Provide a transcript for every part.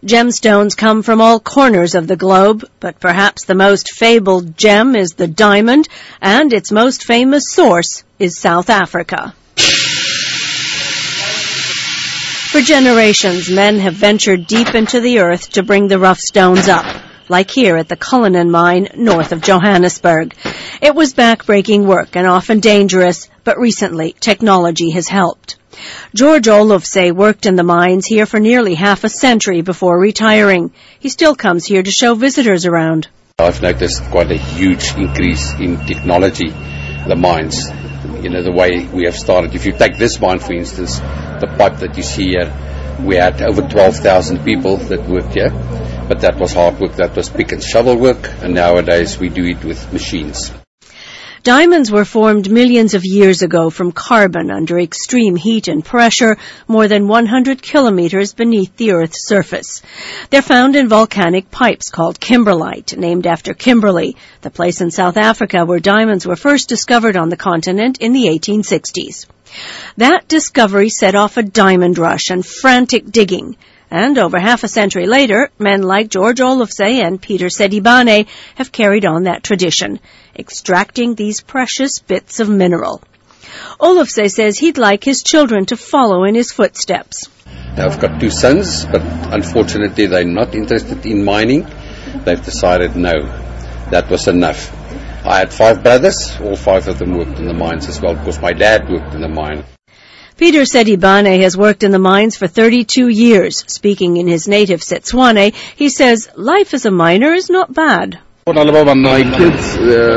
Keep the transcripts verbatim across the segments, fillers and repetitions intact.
Gemstones come from all corners of the globe, but perhaps the most fabled gem is the diamond, and its most famous source is South Africa. For generations, men have ventured deep into the earth to bring the rough stones up, like here at the Cullinan mine north of Johannesburg. It was back-breaking work and often dangerous, but recently technology has helped. George Olofse worked in the mines here for nearly half a century before retiring. He still comes here to show visitors around. I've noticed quite a huge increase in technology, the mines. You know, the way we have started. If you take this mine, for instance, the pipe that you see here, we had over twelve thousand people that worked here. But that was hard work, that was pick and shovel work, and nowadays we do it with machines. Diamonds were formed millions of years ago from carbon under extreme heat and pressure more than one hundred kilometers beneath the Earth's surface. They're found in volcanic pipes called kimberlite, named after Kimberley, the place in South Africa where diamonds were first discovered on the continent in the eighteen sixties. That discovery set off a diamond rush and frantic digging. And over half a century later, men like George Olofse and Peter Sedibane have carried on that tradition, extracting these precious bits of mineral. Olofse says he'd like his children to follow in his footsteps. I've got two sons, but unfortunately they're not interested in mining. They've decided no, that was enough. I had five brothers, all five of them worked in the mines as well, because my dad worked in the mine. Peter Sedibane has worked in the mines for thirty-two years. Speaking in his native Setswana, he says life as a miner is not bad. My kids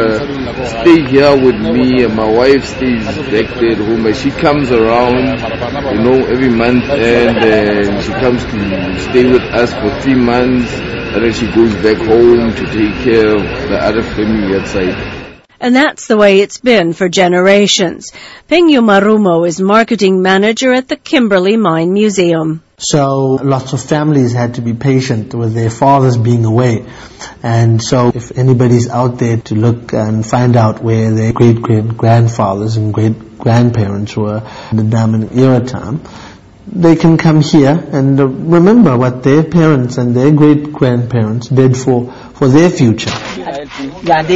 uh, stay here with me, and my wife stays back there at home. She comes around, you know, every month, and uh, she comes to stay with us for three months, and then she goes back home to take care of the other family outside. And that's the way it's been for generations. Pengyu Marumo is marketing manager at the Kimberley Mine Museum. So lots of families had to be patient with their fathers being away. And so if anybody's out there to look and find out where their great-great-grandfathers and great-grandparents were in the diamond era time, they can come here and remember what their parents and their great-grandparents did for, for their future. But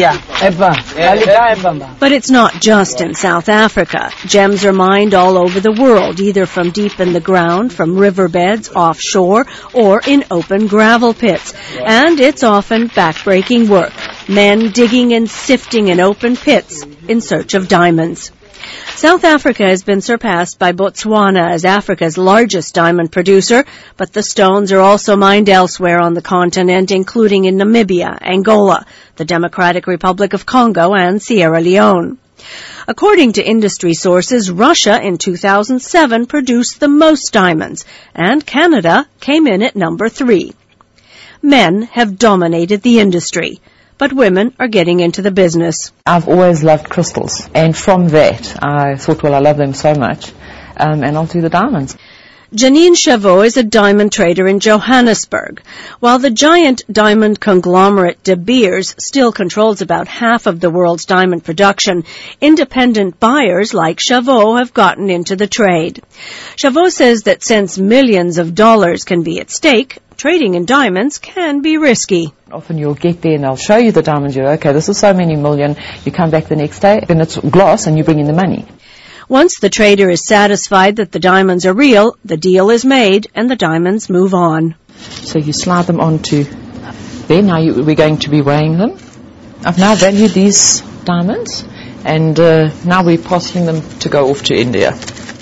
it's not just in South Africa. Gems are mined all over the world, either from deep in the ground, from riverbeds, offshore, or in open gravel pits. And it's often backbreaking work, men digging and sifting in open pits in search of diamonds. South Africa has been surpassed by Botswana as Africa's largest diamond producer, but the stones are also mined elsewhere on the continent, including in Namibia, Angola, the Democratic Republic of Congo, and Sierra Leone. According to industry sources, Russia in two thousand seven produced the most diamonds, and Canada came in at number three. Men have dominated the industry, but women are getting into the business. I've always loved crystals, and from that I thought, well, I love them so much, um, and I'll do the diamonds. Janine Chavot is a diamond trader in Johannesburg. While the giant diamond conglomerate De Beers still controls about half of the world's diamond production, independent buyers like Chavot have gotten into the trade. Chavot says that since millions of dollars can be at stake, trading in diamonds can be risky. Often you'll get there and they'll show you the diamonds. You're okay, this is so many million. You come back the next day and it's gloss and you bring in the money. Once the trader is satisfied that the diamonds are real, the deal is made and the diamonds move on. So you slide them onto there. Now you, we're going to be weighing them. I've now valued these diamonds and uh, now we're parceling them to go off to India.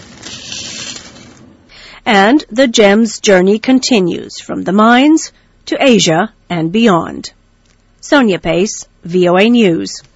And the gems journey continues from the mines to Asia and beyond. Sonia Pace, V O A News.